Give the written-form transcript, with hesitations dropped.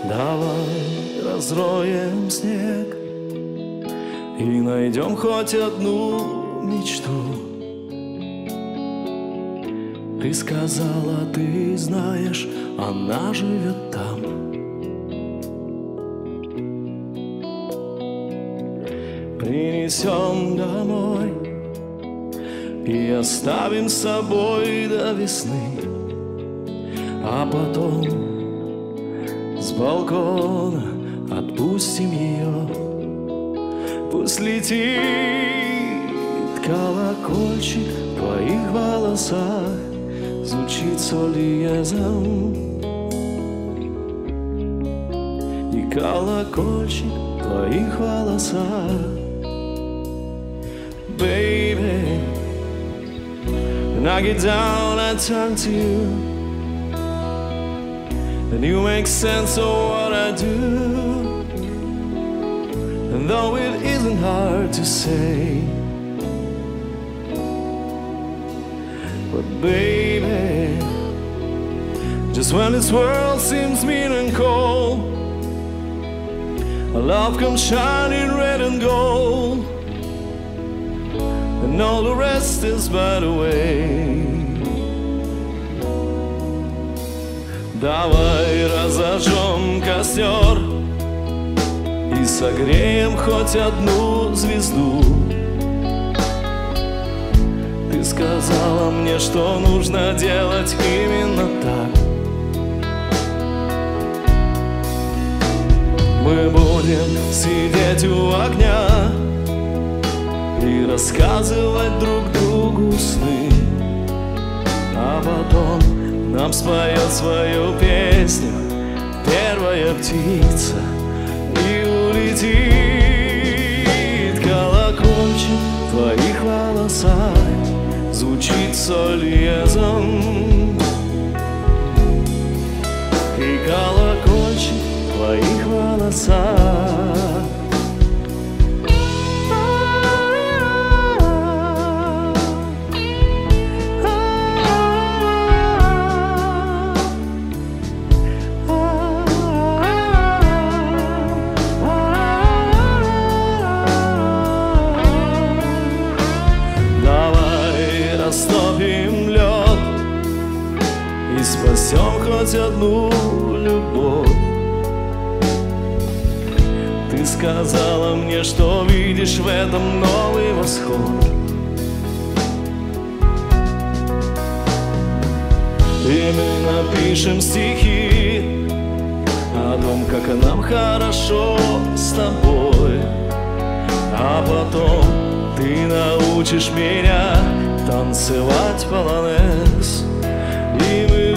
Давай разроем снег и найдем хоть одну мечту. Ты сказала, ты знаешь, она живет там. Принесем домой и оставим с собой до весны, а потом с балкона отпустим ее. Пусть летит колокольчик в твоих волосах, звучит соль диезом. И колокольчик в твоих волосах. Baby, when I get down I turn to you, and you make sense of what I do. And though it isn't hard to say, but baby, just when this world seems mean and cold, our love comes shining red and gold, and all the rest is by the way. Давай разожжем костер и согреем хоть одну звезду. Ты сказала мне, что нужно делать именно так. Мы будем сидеть у огня и рассказывать друг другу сны, а потом нам споет свою песню первая птица и улетит. Колокольчик в твоих волосах звучит соль диезом, и колокольчик в твоих волосах. Растопим лед и спасем хоть одну любовь. Ты сказала мне, что видишь в этом новый восход, и мы напишем стихи о том, как нам хорошо с тобой, а потом ты научишь меня танцевать полонез, и мы